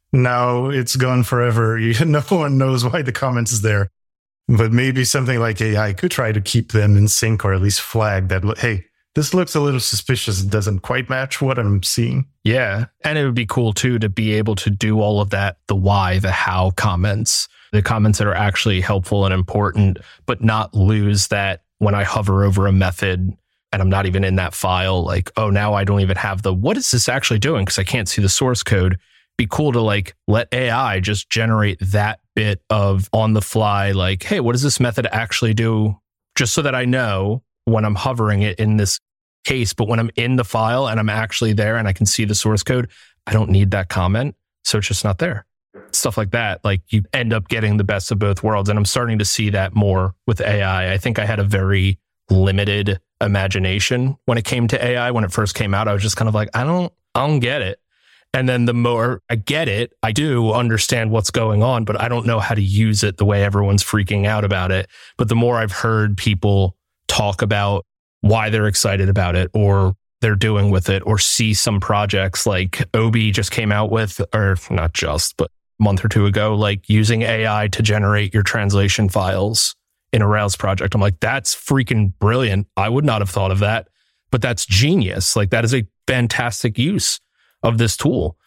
Now it's gone forever. No one knows why the comment is there. But maybe something like AI could try to keep them in sync, or at least flag that, hey, this looks a little suspicious. It doesn't quite match what I'm seeing. Yeah. And it would be cool too to be able to do all of that, the why, the how comments, the comments that are actually helpful and important, but not lose that when I hover over a method and I'm not even in that file, like, oh, now I don't even have the, what is this actually doing? Because I can't see the source code. Be cool to like let AI just generate that bit of on the fly, like, hey, what does this method actually do? Just so that I know when I'm hovering it in this case, but when I'm in the file and I'm actually there and I can see the source code, I don't need that comment. So it's just not there. Stuff like that. Like you end up getting the best of both worlds. And I'm starting to see that more with AI. I think I had a very limited imagination when it came to AI. When it first came out, I was just kind of like, I don't get it. And then the more I get it, I do understand what's going on, but I don't know how to use it the way everyone's freaking out about it. But the more I've heard people talk about why they're excited about it or they're doing with it, or see some projects like Obi just came out with, or not just, but a month or two ago, like using AI to generate your translation files in a Rails project. I'm like, that's freaking brilliant. I would not have thought of that, but that's genius. Like that is a fantastic use of this tool.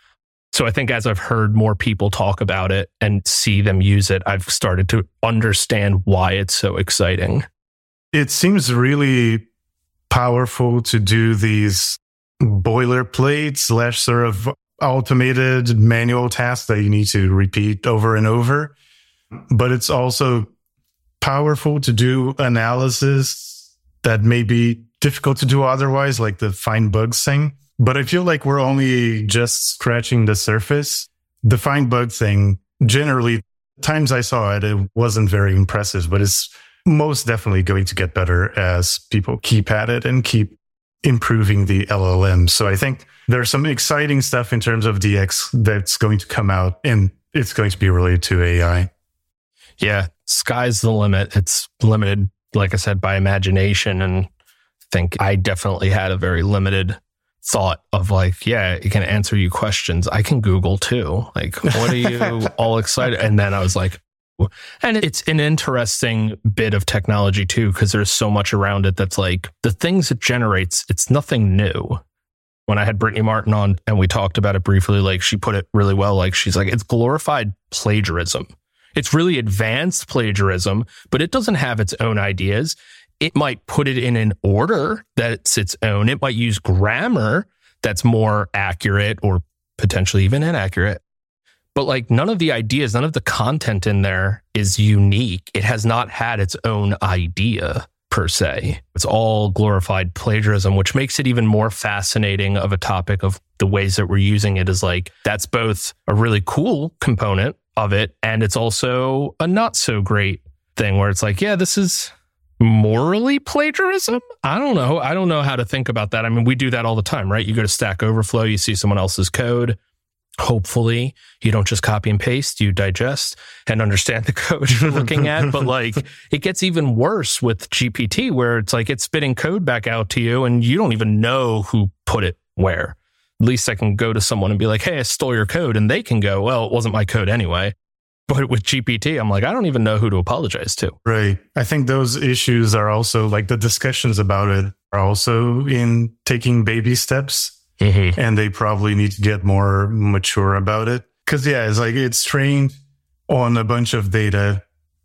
So I think as I've heard more people talk about it and see them use it, I've started to understand why it's so exciting. It seems really powerful to do these boilerplate / sort of automated manual tasks that you need to repeat over and over. But it's also powerful to do analysis that may be difficult to do otherwise, like the find bugs thing. But I feel like we're only just scratching the surface. The find bug thing, generally, times I saw it, it wasn't very impressive, but it's most definitely going to get better as people keep at it and keep improving the LLM. So I think there's some exciting stuff in terms of DX that's going to come out, and it's going to be related to AI. Yeah, sky's the limit. It's limited, like I said, by imagination. And I think I definitely had a very limited thought of like, yeah, it can answer you questions. I can Google too. Like, what are you all excited? And then I was like, and it's an interesting bit of technology too, because there's so much around it that's like the things it generates, it's nothing new. When I had Brittany Martin on and we talked about it briefly, like she put it really well. Like she's like, it's glorified plagiarism. It's really advanced plagiarism, but it doesn't have its own ideas. It might put it in an order that's its own. It might use grammar that's more accurate or potentially even inaccurate. But like none of the ideas, none of the content in there is unique. It has not had its own idea per se. It's all glorified plagiarism, which makes it even more fascinating of a topic of the ways that we're using it is like, that's both a really cool component of it. And it's also a not so great thing where it's like, yeah, this is morally plagiarism. I don't know. I don't know how to think about that. I mean, we do that all the time, right? You go to Stack Overflow, you see someone else's code. Hopefully you don't just copy and paste, you digest and understand the code you're looking at. But like it gets even worse with GPT where it's like it's spitting code back out to you and you don't even know who put it where. At least I can go to someone and be like, hey, I stole your code. And they can go, well, it wasn't my code anyway. But with GPT, I'm like, I don't even know who to apologize to. Right. I think those issues are also like the discussions about it are also in taking baby steps. Mm-hmm. And they probably need to get more mature about it. Because, yeah, it's like it's trained on a bunch of data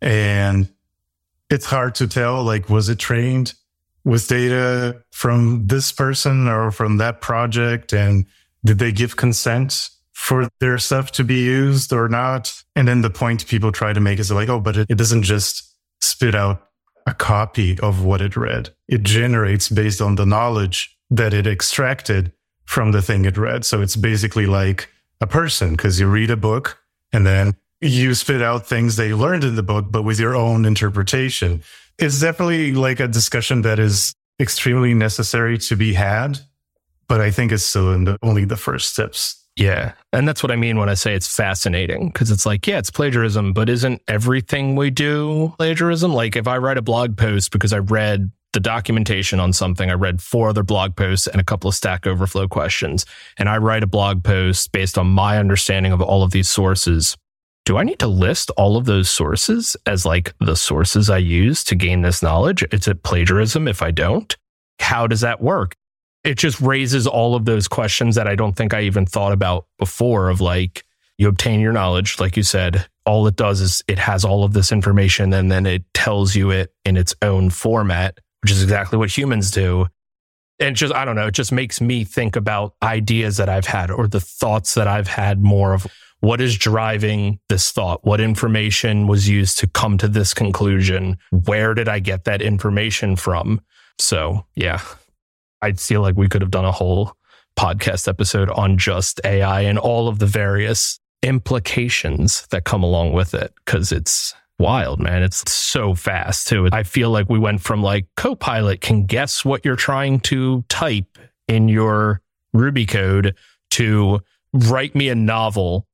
and it's hard to tell, like, was it trained with data from this person or from that project? And did they give consent for their stuff to be used or not? And then the point people try to make is like, oh, but it doesn't just spit out a copy of what it read. It generates based on the knowledge that it extracted from the thing it read. So it's basically like a person, because you read a book and then you spit out things they learned in the book, but with your own interpretation. It's definitely like a discussion that is extremely necessary to be had, but I think it's still in only the first steps. Yeah. And that's what I mean when I say it's fascinating, because it's like, yeah, it's plagiarism, but isn't everything we do plagiarism? Like if I write a blog post because I read the documentation on something, I read 4 other blog posts and a couple of Stack Overflow questions, and I write a blog post based on my understanding of all of these sources. Do I need to list all of those sources as like the sources I use to gain this knowledge? Is it plagiarism if I don't? How does that work? It just raises all of those questions that I don't think I even thought about before of like, you obtain your knowledge, like you said, all it does is it has all of this information and then it tells you it in its own format, which is exactly what humans do. And just, I don't know, it just makes me think about ideas that I've had or the thoughts that I've had more of what is driving this thought? What information was used to come to this conclusion? Where did I get that information from? So, yeah, I feel like we could have done a whole podcast episode on just AI and all of the various implications that come along with it, because it's wild, man. It's so fast too. I feel like we went from like Copilot can guess what you're trying to type in your Ruby code to write me a novel.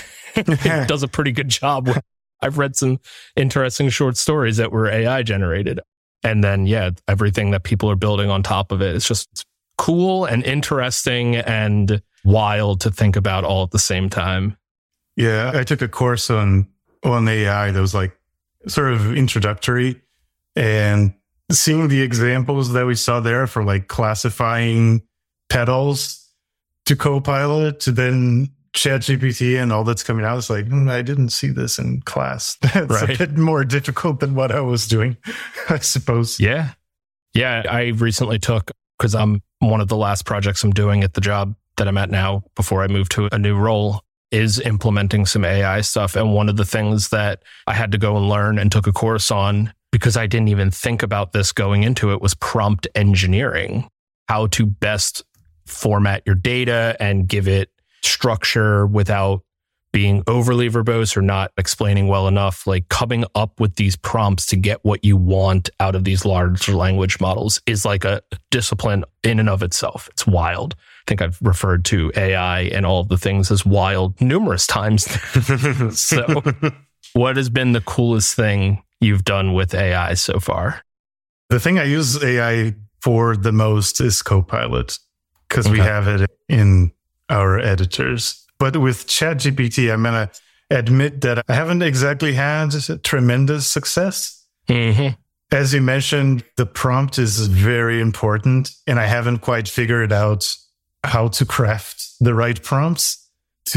It does a pretty good job. I've read some interesting short stories that were AI generated. And then, yeah, everything that people are building on top of it. It's just cool and interesting and wild to think about all at the same time. Yeah, I took a course on AI that was like sort of introductory, and seeing the examples that we saw there for like classifying petals to Copilot to then ChatGPT and all that's coming out, it's like, I didn't see this in class. That's a bit more difficult than what I was doing, I suppose. Yeah. Yeah. I recently took, because I'm one of the last projects I'm doing at the job that I'm at now before I move to a new role, is implementing some AI stuff. And one of the things that I had to go and learn and took a course on, because I didn't even think about this going into it, was prompt engineering. How to best format your data and give it structure without being overly verbose or not explaining well enough. Like coming up with these prompts to get what you want out of these large language models is like a discipline in and of itself. It's wild. I think I've referred to AI and all of the things as wild numerous times. So what has been the coolest thing you've done with AI so far? The thing I use AI for the most is Copilot, because we have it in our editors. But with ChatGPT, I'm going to admit that I haven't exactly had tremendous success. Mm-hmm. As you mentioned, the prompt is very important, and I haven't quite figured out how to craft the right prompts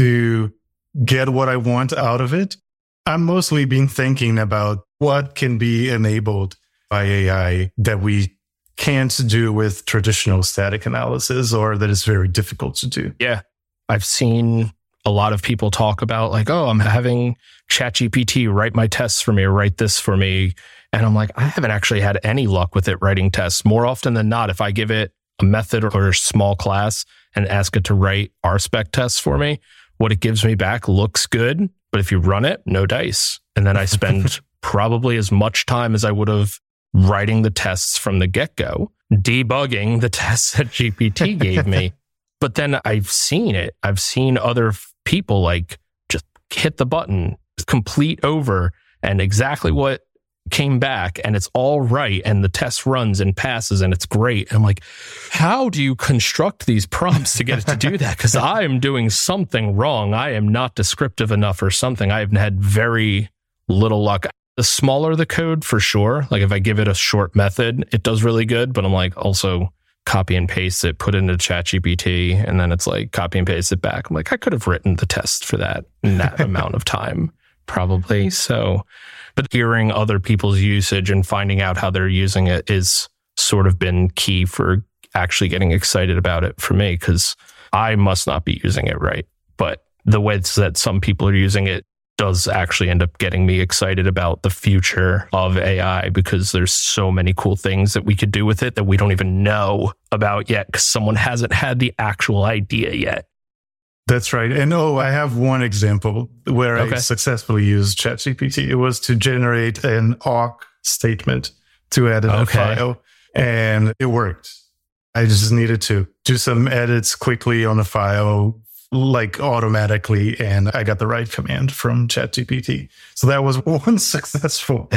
to get what I want out of it. I'm mostly been thinking about what can be enabled by AI that we can't do with traditional static analysis, or that is very difficult to do. Yeah. I've seen a lot of people talk about like, oh, I'm having ChatGPT write my tests for me or write this for me. And I'm like, I haven't actually had any luck with it writing tests. More often than not, if I give it a method or a small class and ask it to write RSpec tests for me, what it gives me back looks good. But if you run it, no dice. And then I spend probably as much time as I would have writing the tests from the get-go, debugging the tests that GPT gave me. But then I've seen it. I've seen other people like just hit the button, complete over, and exactly what came back, and it's all right, and the test runs and passes, and it's great. And I'm like, how do you construct these prompts to get it to do that? Because I am doing something wrong. I am not descriptive enough or something. I've had very little luck. The smaller the code, for sure. Like if I give it a short method, it does really good. But I'm like, also copy and paste it, put it into ChatGPT, and then it's like copy and paste it back. I'm like, I could have written the test for that in that amount of time, probably. So, but hearing other people's usage and finding out how they're using it is sort of been key for actually getting excited about it for me, because I must not be using it right. But the ways that some people are using it does actually end up getting me excited about the future of AI, because there's so many cool things that we could do with it that we don't even know about yet, because someone hasn't had the actual idea yet. That's right. And I have one example where I successfully used ChatGPT. It was to generate an awk statement to edit a file, and it worked. I just needed to do some edits quickly on the file, like automatically, and I got the right command from ChatGPT. So that was one successful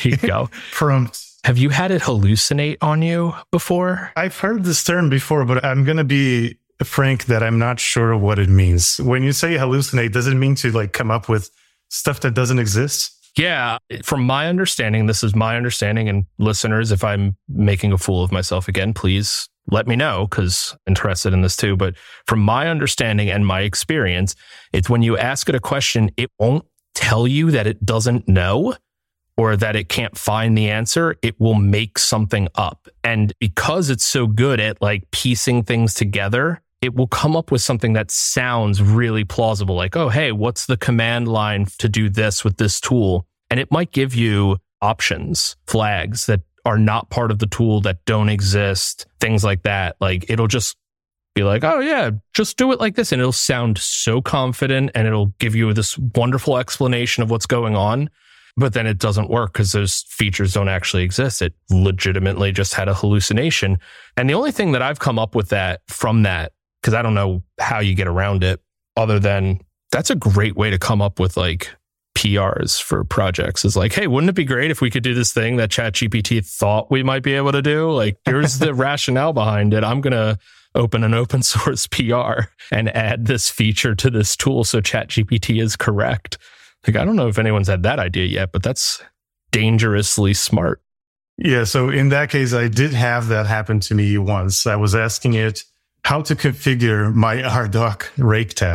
prompt. Have you had it hallucinate on you before? I've heard this term before, but I'm going to be frank that I'm not sure what it means. When you say hallucinate, does it mean to like come up with stuff that doesn't exist? Yeah. From my understanding, this is my understanding, and listeners, if I'm making a fool of myself again, please let me know, because I'm interested in this too. But from my understanding and my experience, it's when you ask it a question, it won't tell you that it doesn't know or that it can't find the answer. It will make something up. And because it's so good at like piecing things together, it will come up with something that sounds really plausible. Like, oh, hey, what's the command line to do this with this tool? And it might give you options, flags that are not part of the tool, that don't exist, things like that. Like it'll just be like, oh yeah, just do it like this. And it'll sound so confident, and it'll give you this wonderful explanation of what's going on. But then it doesn't work because those features don't actually exist. It legitimately just had a hallucination. And the only thing that I've come up with from that, because I don't know how you get around it, other than that's a great way to come up with like PRs for projects, is like, hey, wouldn't it be great if we could do this thing that ChatGPT thought we might be able to do? Like, here's the rationale behind it. I'm going to open an open source PR and add this feature to this tool so ChatGPT is correct. Like, I don't know if anyone's had that idea yet, but that's dangerously smart. Yeah. So in that case, I did have that happen to me once. I was asking it how to configure my RDoc rake task.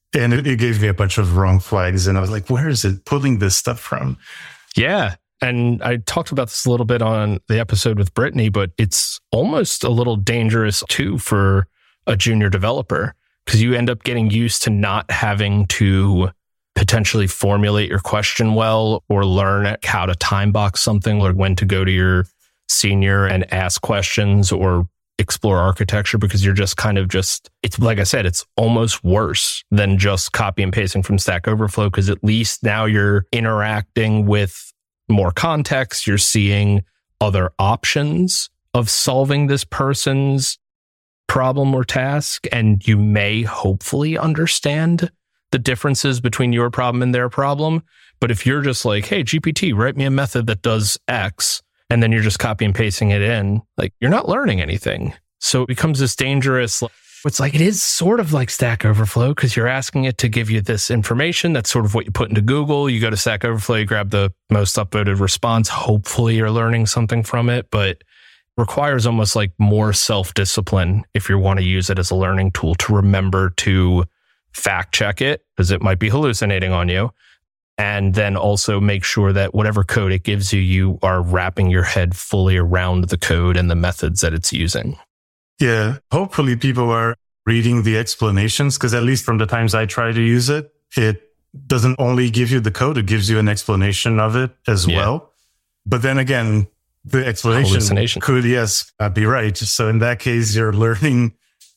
And it gave me a bunch of wrong flags. And I was like, where is it pulling this stuff from? Yeah. And I talked about this a little bit on the episode with Brittany, but it's almost a little dangerous too for a junior developer, because you end up getting used to not having to potentially formulate your question well, or learn how to time box something, or when to go to your senior and ask questions or explore architecture, because you're just it's like I said, it's almost worse than just copy and pasting from Stack Overflow, because at least now you're interacting with more context. You're seeing other options of solving this person's problem or task, and you may hopefully understand the differences between your problem and their problem. But if you're just like, hey, GPT, write me a method that does X, and then you're just copy and pasting it in, like, you're not learning anything. So it becomes this dangerous, it's like, it is sort of like Stack Overflow, because you're asking it to give you this information. That's sort of what you put into Google. You go to Stack Overflow, you grab the most upvoted response. Hopefully you're learning something from it, but requires almost like more self-discipline if you want to use it as a learning tool, to remember to fact check it, because it might be hallucinating on you. And then also make sure that whatever code it gives you, you are wrapping your head fully around the code and the methods that it's using. Yeah. Hopefully people are reading the explanations, because at least from the times I try to use it, it doesn't only give you the code, it gives you an explanation of it as well. But then again, the explanation could, be right. So in that case, you're learning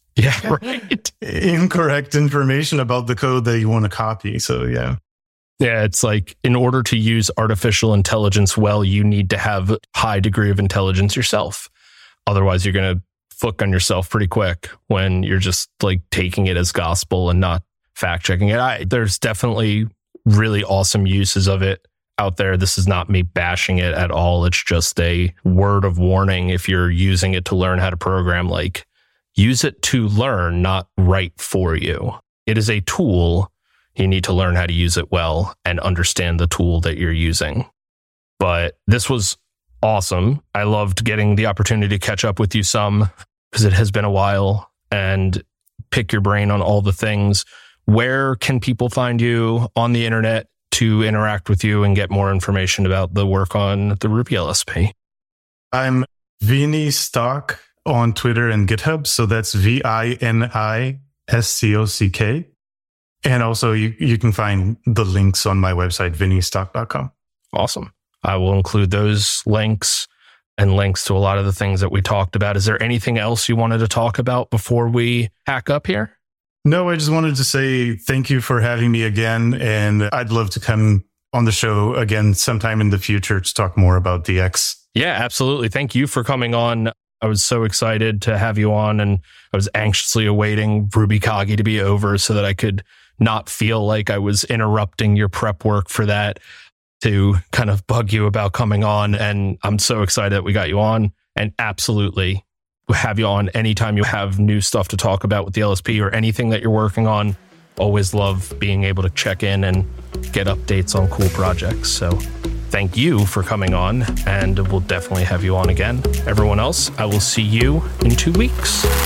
incorrect information about the code that you want to copy. So yeah, it's like, in order to use artificial intelligence well, you need to have a high degree of intelligence yourself. Otherwise, you're going to fuck on yourself pretty quick when you're just like taking it as gospel and not fact checking it. There's definitely really awesome uses of it out there. This is not me bashing it at all. It's just a word of warning. If you're using it to learn how to program, like, use it to learn, not write for you. It is a tool. You need to learn how to use it well and understand the tool that you're using. But this was awesome. I loved getting the opportunity to catch up with you some, because it has been a while, and pick your brain on all the things. Where can people find you on the internet to interact with you and get more information about the work on the Ruby LSP? I'm Vini Stock on Twitter and GitHub. So that's VINISTOCK. And also you can find the links on my website, vinistock.com. Awesome. I will include those links and links to a lot of the things that we talked about. Is there anything else you wanted to talk about before we hack up here? No, I just wanted to say thank you for having me again. And I'd love to come on the show again sometime in the future to talk more about DX. Yeah, absolutely. Thank you for coming on. I was so excited to have you on, and I was anxiously awaiting RubyKagi to be over so that I could not feel like I was interrupting your prep work for that, to kind of bug you about coming on. And I'm so excited that we got you on, and absolutely have you on anytime you have new stuff to talk about with the LSP or anything that you're working on. Always love being able to check in and get updates on cool projects. So thank you for coming on, and we'll definitely have you on again. Everyone else, I will see you in 2 weeks.